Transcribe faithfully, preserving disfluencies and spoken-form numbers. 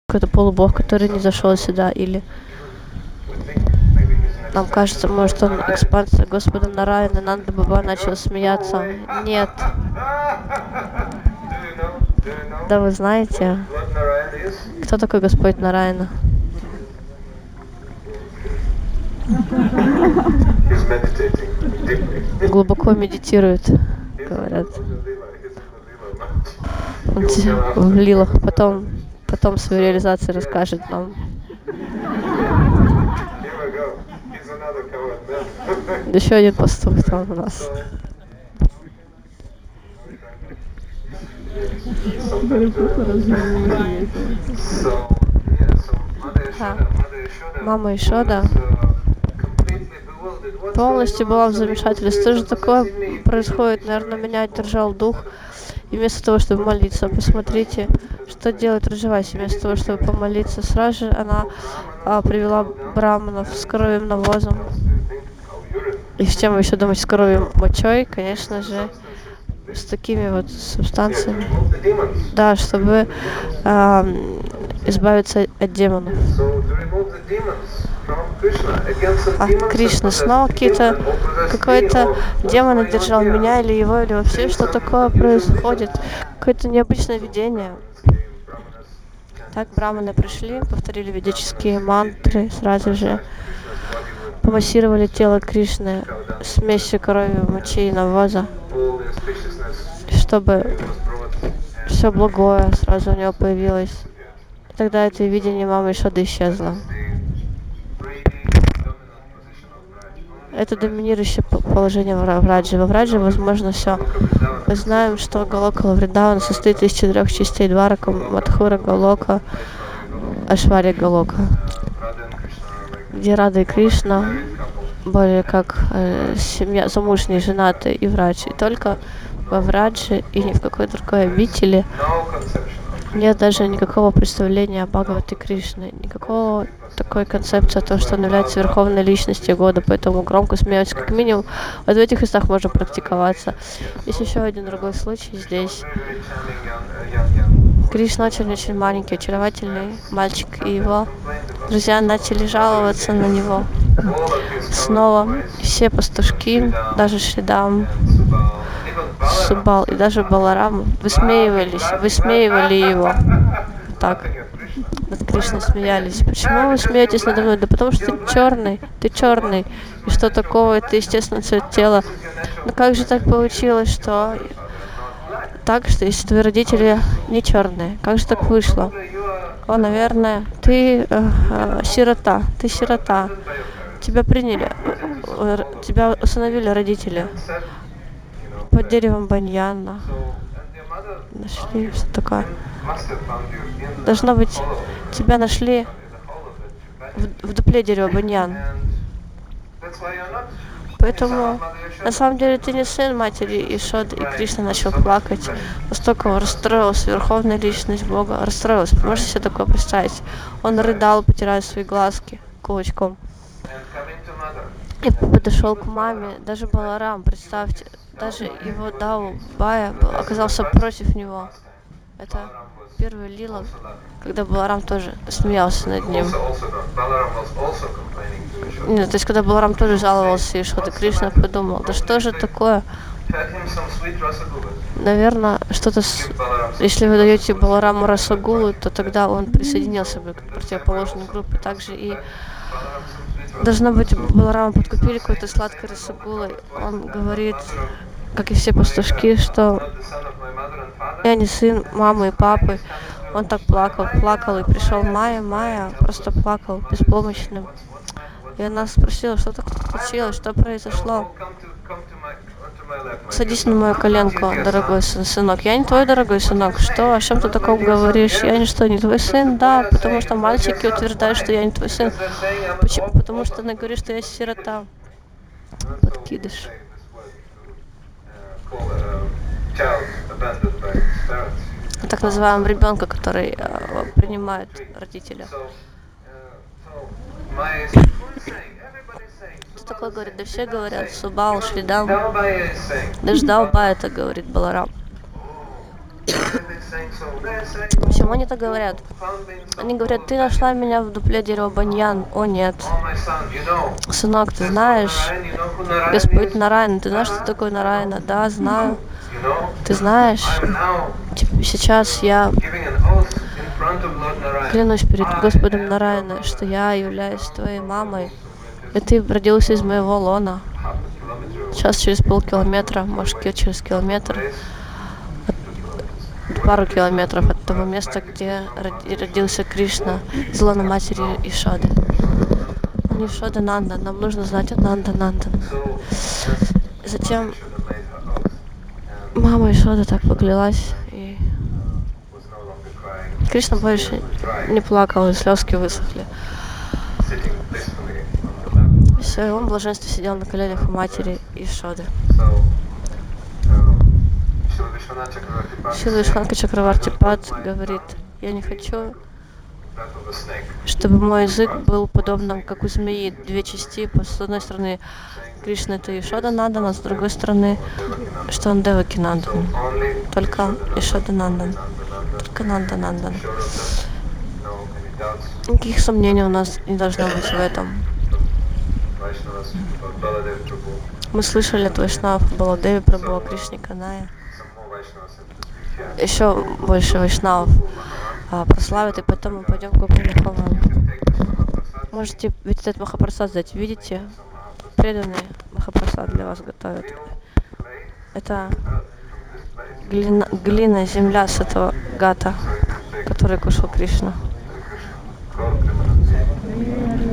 какой-то полубог, который не зашел сюда, или нам кажется, может, он экспансия Господа Нараяна. Нанда Баба начал смеяться. Нет. Да вы знаете, кто такой Господь Нараяна? Глубоко медитирует, говорят. Он в лилах. Потом, потом свою реализацию расскажет нам. Еще один пастух там у нас. Да. Мама Ишода полностью была в замешательстве. Что же такое происходит? Наверное, меня держал дух. И вместо того, чтобы молиться, посмотрите, что делает Раджаваси. Вместо того, чтобы помолиться, сразу же она а, привела браманов с коровьим навозом. И с чем вы еще думаете, с коровьим мочой, конечно же, с такими вот субстанциями. Да, чтобы а, избавиться от демонов. А Кришна снова какие-то какой-то демон одержал меня или его, или вообще что такое происходит? Какое-то необычное видение. Так браманы пришли, повторили ведические мантры, сразу же помассировали тело Кришны смесью коровьей мочи и навоза, чтобы все благое сразу у него появилось. И тогда это видение мамы Ишоды исчезло. Это доминирующее положение в Враджи. Во Враджи возможно все. Мы знаем, что Галока Вриндавана состоит из четырех частей: Дварака, Мадхура, Галока, Ашварья Галока, где Рада и Кришна более как э, семья, замужние, женатые и врач. И только во Враджи и ни в какой другой обители нет даже никакого представления о Бхагавате Кришне, никакого такой концепции о том, что он является верховной личностью года, поэтому громко смеются. Как минимум, вот в этих местах можно практиковаться. Есть еще один другой случай здесь. Кришна очень-очень маленький, очаровательный мальчик, и его друзья начали жаловаться на него. Снова все пастушки, даже Шридам, Субал и даже Баларам высмеивались, высмеивали его. Так, над Кришной смеялись. Почему вы смеетесь надо мной? Да потому что ты черный, ты черный. И что такого? Это естественно цвет тела. Но как же так получилось, что так, что если твои родители не черные? Как же так вышло? О, наверное, ты э, э, сирота, ты сирота. Тебя приняли, э, тебя усыновили родители под деревом баньяна. Нашли, что такое? Должно быть, тебя нашли в, в дупле дерева баньян. Поэтому, на самом деле, ты не сын матери Ишоды. И Кришна начал плакать. Настолько он расстроился, верховная личность Бога расстроилась. Можете себе такое представить? Он рыдал, потирая свои глазки кулачком. И подошел к маме. Даже Баларам, представьте, даже его Дау Бая оказался против него. Это первый лила, когда Баларам тоже смеялся над ним. Нет, то есть когда Баларам тоже жаловался, и что-то Кришна подумал, да что же такое? Наверное, что-то с... Если вы даете Балараму расагулу, то тогда он присоединился бы к противоположной группе. Также и должно быть, Баларама подкупили какой-то сладкой расагулой. Он говорит, как и все пастушки, что я не сын мамы и папы. Он так плакал, плакал, и пришел Майя, Майя просто плакал беспомощным. И она спросила, что так случилось, что произошло. Садись на мою коленку, дорогой сын, сынок. Я не твой дорогой сынок. Что? О чем ты таком говоришь? Я не что, не твой сын? Да, потому что мальчики утверждают, что я не твой сын. Почему? Потому что она говорит, что я сирота. Подкидыш. Так называемого ребенка, который э, принимает родителя. Кто такой говорит? Да все говорят, Субал, Шридам. Даже Даубай это говорит Баларам. Почему они так говорят? Они говорят, ты нашла меня в дупле дерева баньян. О нет. Сынок, ты знаешь, Господь Нараяна, ты знаешь, что такое Нараяна? Да, знаю. Ты знаешь, сейчас я клянусь перед Господом Нараяна, что я являюсь твоей мамой, и ты родился из моего лона. Сейчас через полкилометра, может, через километр, пару километров от того места, где родился Кришна, из лона матери Ишоды. Он Ишода Нандан, нам нужно знать Нанда Нандан. Затем мама Ишода так поклялась, и Кришна больше не плакал, и слезки высохли. Все, и он в блаженстве сидел на коленях у матери Ишоды. Шила Вишванка Чакраварти Пад говорит, я не хочу, чтобы мой язык был подобным, как у змеи, две части. С одной стороны, Кришна это Ишода Нандан, а с другой стороны, что он Деваки Нандан. Только Ишода Нандан. Только Нанда Нандан. Никаких сомнений у нас не должно быть в этом. Мы слышали от Вайшнав, Баладеви Прабху, Кришне Каная. Еще больше Вайшнавов а, прославят, и потом мы пойдем к Гопалахавану. Можете ведь этот Махапрасад взять. Видите? Преданные Махапрасад для вас готовят. Это глина, глина, земля с этого гата, который кушал Кришна.